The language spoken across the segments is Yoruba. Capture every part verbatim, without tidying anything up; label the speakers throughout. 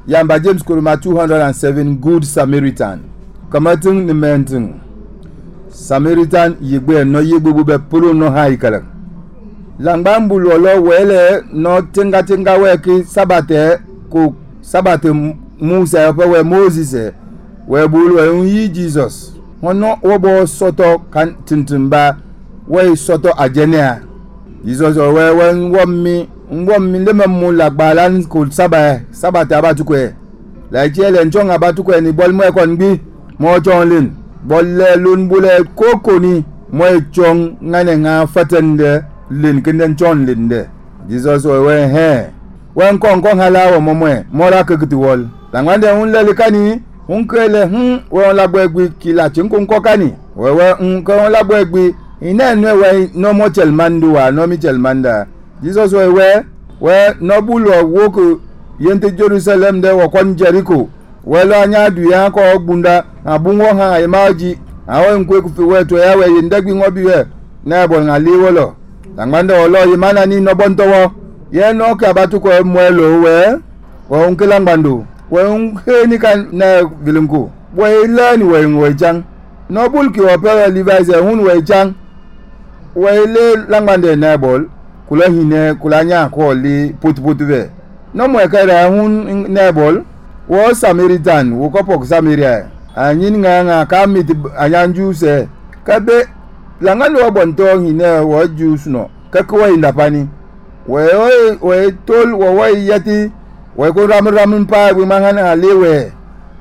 Speaker 1: Yamba James Kuruma two hundred seven Good Samaritan. Kamatung ni mentung. Samaritan yigbe no yigbu be pulu no haikala. Langbambu lolo wele no tinga tinga weki sabate ku sabate Musa pe we Moses we bulu we yi Jesus. Wono wobo soto kan tintimba we soto ajenia. Jesus we we ngwami ngwami le memu lagbalan ku sabate sabate abatukwe. La jele njonga abatukwe ni bol mo e kon bi mo jonlin. Bolle lun bule koko ni mo chong ngane nga fatende lin kinden chon linde Jesus we he wen kon kon halawo momwe mora kekitiwol langwande un le kani un kele hm won lagbo egbi kila chinkun kokani wewe un kon lagbo egbi ina nwe we no mo chelmandu wa no mi chelmanda Jesus we we we no bulo woku yente Jerusalem de wo kon Jericho welo anya du ya ko ogbunda abunwo ha imaji awo nkwe ku fi weto ya we yindagbi ngobi we na bo ngali wolo langmande olo yimana ni no bontowo ye no ka batuko mwelo we wo nkela ngbandu we nke ni kan na vilunku we lani we ngwejang no bulki wo pere livise hun we jang we le langmande na bol kula hine kula nya ko li putuputu we no mo ekara hun na bol wo Samaritan wo kopok Samaria anyin nga nga kamit anyanju se kabe langalo wo bonto hine wo juice no kakwa indapani we we tol wo we yati we ko ram ram pa we mangana lewe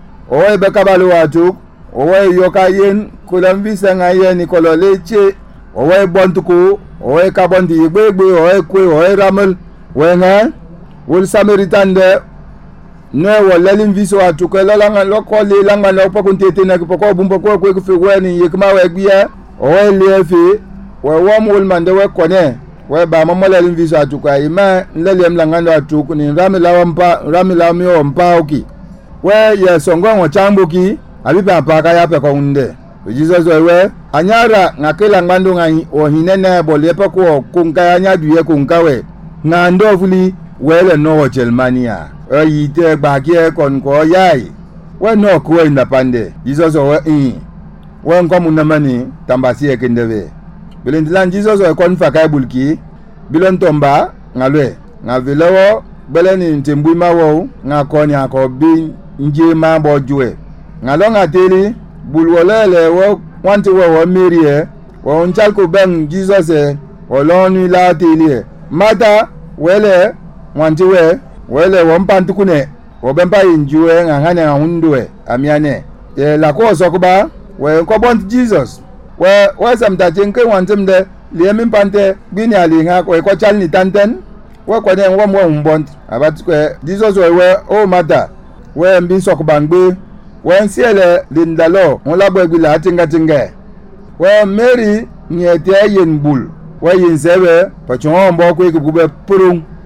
Speaker 1: o be kabalo atu o we yokayen kulamvisa nga yen kolo leche o we bontuko o we kabondi gbegbe o we kwe o we ramal we nga wo Samaritan de no wo lelim viso atuko langa loko le langa no pakuntete na ko bumbo ko ko fi weni yekma we bia o we lefi we wo mul mande we kone we ba mamo lelim viso atuko ima lelem langa no atuko ni ramila wampa ramila mi wampa oki we ye songo ngo chambuki abi ba pa ka ya pe ko unde Jesus we anyara ngakela ngbandu ngai o hinene bolepe ko kunka anya duye kunka we ngando fuli wele no wo Germania oyi te gbagie kon ko yai we no ko inda pande Jesus we in we nkomu na mani tambasi e kendewe bilendilan Jesus we kon fa bulki bilon tomba ngalwe ngavilewo beleni ntembu mawo ngakoni akobi nje ma bojwe ngalonga teli bulwolele wo wanti wo wo mirie wo nchalko ben Jesus e oloni la teli mata wele wanti we wele wampantukune wobempa injuwe ngangane ngundwe amiane e la ko sokuba we ko bont Jesus we we samtajenke wantemde liemi pante bini alinga ko ko chalni tanten we ko den wo mo mbont abatukwe Jesus we we o mata we mbi sokubangbe we nsiele lindalo ngolabo egila atinga tinga we Mary nyete yenbul we yinsewe pachon mbo ko ikubube purung